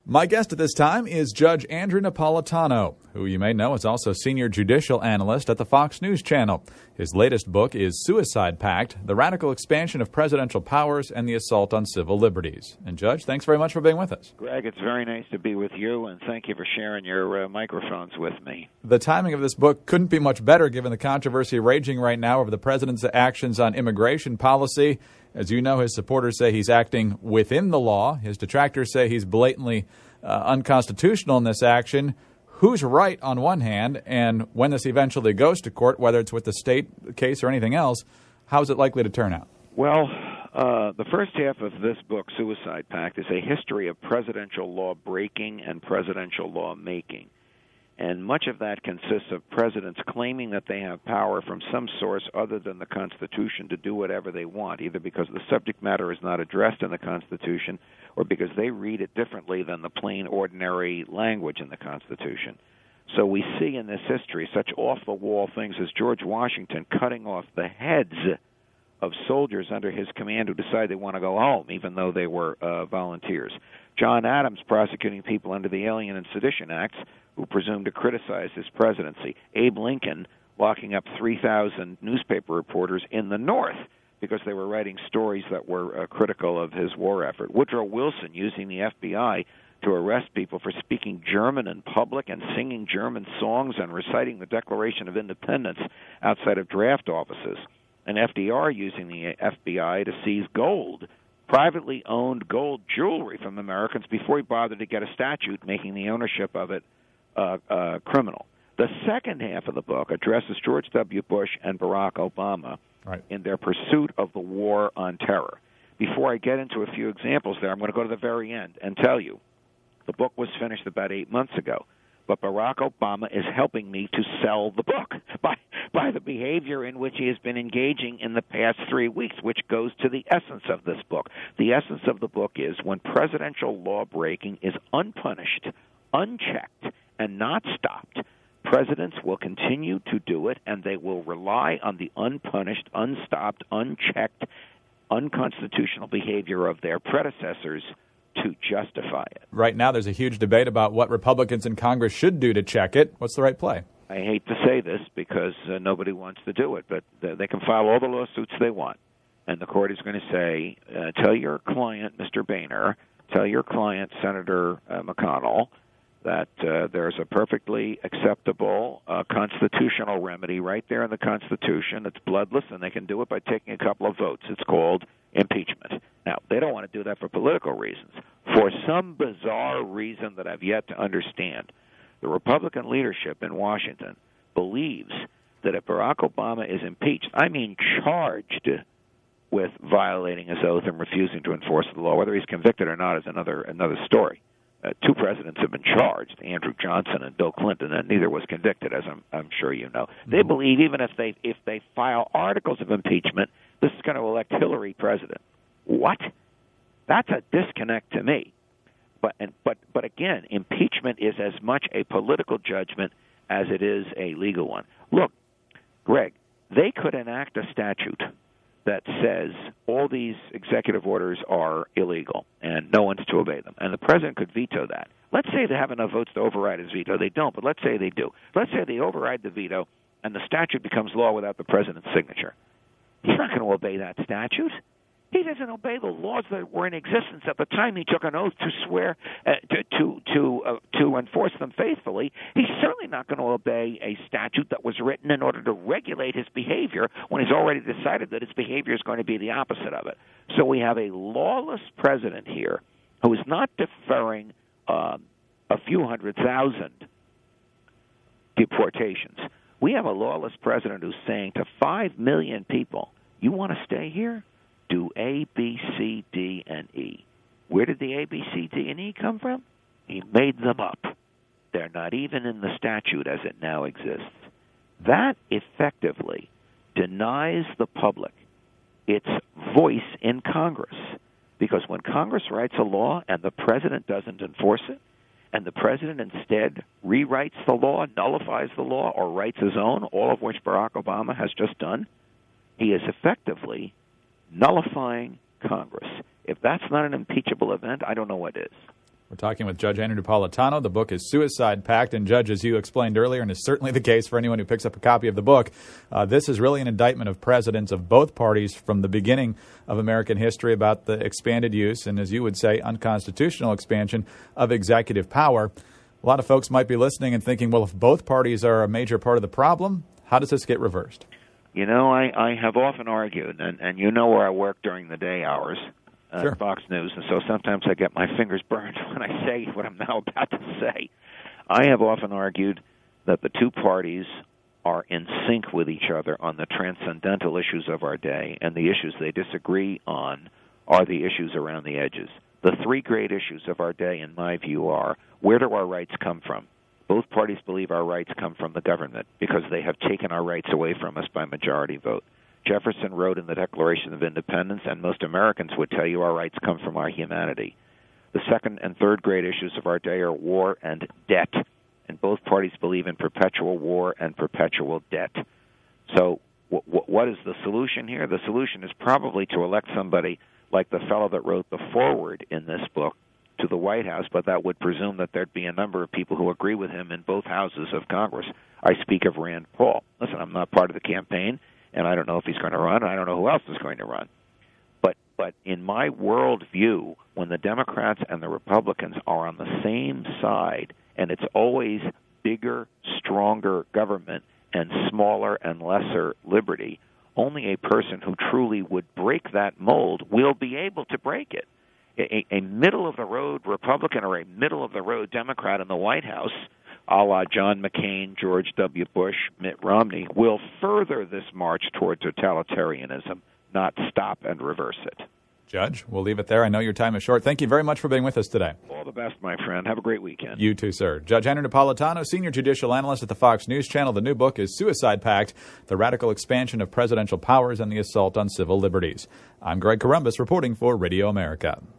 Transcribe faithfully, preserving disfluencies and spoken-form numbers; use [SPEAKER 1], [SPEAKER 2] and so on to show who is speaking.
[SPEAKER 1] My guest at this time is Judge Andrew Napolitano, who you may know is also senior judicial analyst at the Fox News Channel. His latest book is Suicide Pact, The Radical Expansion of Presidential Powers and the Assault on Civil Liberties. And Judge, thanks very much for being with us.
[SPEAKER 2] Greg, it's very nice to be with you, and thank you for sharing your uh, microphones with me.
[SPEAKER 1] The timing of this book couldn't be much better given the controversy raging right now over the president's actions on immigration policy. As you know, his supporters say he's acting within the law. His detractors say he's blatantly uh, unconstitutional in this action. Who's right on one hand, and when this eventually goes to court, whether it's with the state case or anything else, how's it likely to turn out?
[SPEAKER 2] Well, uh, the first half of this book, Suicide Pact, is a history of presidential law breaking and presidential law making. And much of that consists of presidents claiming that they have power from some source other than the Constitution to do whatever they want, either because the subject matter is not addressed in the Constitution or because they read it differently than the plain, ordinary language in the Constitution. So we see in this history such off-the-wall things as George Washington cutting off the heads of soldiers under his command who decide they want to go home, even though they were uh, volunteers. John Adams prosecuting people under the Alien and Sedition Acts who presumed to criticize his presidency. Abe Lincoln locking up three thousand newspaper reporters in the North because they were writing stories that were uh, critical of his war effort. Woodrow Wilson using the F B I to arrest people for speaking German in public and singing German songs and reciting the Declaration of Independence outside of draft offices. And F D R using the F B I to seize gold, privately owned gold jewelry from Americans before he bothered to get a statute making the ownership of it uh, uh, criminal. The second half of the book addresses George W. Bush and Barack Obama right. in their pursuit of the war on terror. Before I get into a few examples there, I'm going to go to the very end and tell you the book was finished about eight months ago. But Barack Obama is helping me to sell the book by by the behavior in which he has been engaging in the past three weeks, which goes to the essence of this book. The essence of the book is when presidential law-breaking is unpunished, unchecked, and not stopped, presidents will continue to do it, and they will rely on the unpunished, unstopped, unchecked, unconstitutional behavior of their predecessors to justify it.
[SPEAKER 1] Right now there's a huge debate about what Republicans in Congress should do to check it. What's the right play?
[SPEAKER 2] I hate to say this because uh, nobody wants to do it, but uh, they can file all the lawsuits they want. And the court is going to say, uh, tell your client, Mister Boehner, tell your client, Senator uh, McConnell, that uh, there's a perfectly acceptable uh, constitutional remedy right there in the Constitution. It's bloodless, and they can do it by taking a couple of votes. It's called impeachment. Now, they don't want to do that for political reasons. For some bizarre reason that I've yet to understand, the Republican leadership in Washington believes that if Barack Obama is impeached, I mean charged with violating his oath and refusing to enforce the law, whether he's convicted or not is another another story. Uh, two presidents have been charged, Andrew Johnson and Bill Clinton, and neither was convicted, as I'm, I'm sure you know. They believe even if they if they file articles of impeachment, this is going to elect Hillary president. What? That's a disconnect to me. But and but but again, impeachment is as much a political judgment as it is a legal one. Look, Greg, they could enact a statute that says all these executive orders are illegal and no one's to obey them, and the president could veto that. Let's say they have enough votes to override his veto. They don't, but let's say they do. Let's say they override the veto and the statute becomes law without the president's signature. He's not going to obey that statute. He doesn't obey the laws that were in existence at the time he took an oath to swear uh, to to to, uh, to enforce them faithfully. He's certainly not going to obey a statute that was written in order to regulate his behavior when he's already decided that his behavior is going to be the opposite of it. So we have a lawless president here who is not deferring um, a few hundred thousand deportations. We have a lawless president who's saying to five million people, you want to stay here? Do A, B, C, D, and E. Where did the A, B, C, D, and E come from? He made them up. They're not even in the statute as it now exists. That effectively denies the public its voice in Congress, because when Congress writes a law and the president doesn't enforce it, and the president instead rewrites the law, nullifies the law, or writes his own, all of which Barack Obama has just done, he is effectively nullifying Congress. If that's not an impeachable event, I don't know what is.
[SPEAKER 1] We're talking with Judge Andrew Napolitano. The book is Suicide Pact, and Judge, as you explained earlier, and is certainly the case for anyone who picks up a copy of the book, uh, this is really an indictment of presidents of both parties from the beginning of American history about the expanded use, and as you would say, unconstitutional expansion of executive power. A lot of folks might be listening and thinking, well, if both parties are a major part of the problem, how does this get reversed?
[SPEAKER 2] You know, I, I have often argued, and, and you know where I work during the day hours, Uh,
[SPEAKER 1] sure.
[SPEAKER 2] Fox News, and so sometimes I get my fingers burned when I say what I'm now about to say. I have often argued that the two parties are in sync with each other on the transcendental issues of our day, and the issues they disagree on are the issues around the edges. The three great issues of our day, in my view, are where do our rights come from? Both parties believe our rights come from the government because they have taken our rights away from us by majority vote. Jefferson wrote in the Declaration of Independence, and most Americans would tell you our rights come from our humanity. The second and third great issues of our day are war and debt, and both parties believe in perpetual war and perpetual debt. So w- w- what is the solution here? The solution is probably to elect somebody like the fellow that wrote the foreword in this book to the White House, but that would presume that there'd be a number of people who agree with him in both houses of Congress. I speak of Rand Paul. Listen, I'm not part of the campaign, and I don't know if he's going to run. I don't know who else is going to run. But but in my world view, when the Democrats and the Republicans are on the same side, and it's always bigger, stronger government and smaller and lesser liberty, only a person who truly would break that mold will be able to break it. A, a middle-of-the-road Republican or a middle-of-the-road Democrat in the White House, a la John McCain, George W. Bush, Mitt Romney, will further this march toward totalitarianism, not stop and reverse it.
[SPEAKER 1] Judge, we'll leave it there. I know your time is short. Thank you very much for being with us today.
[SPEAKER 2] All the best, my friend. Have a great weekend.
[SPEAKER 1] You too, sir. Judge Andrew Napolitano, senior judicial analyst at the Fox News Channel. The new book is Suicide Pact, The Radical Expansion of Presidential Powers and the Assault on Civil Liberties. I'm Greg Corombos reporting for Radio America.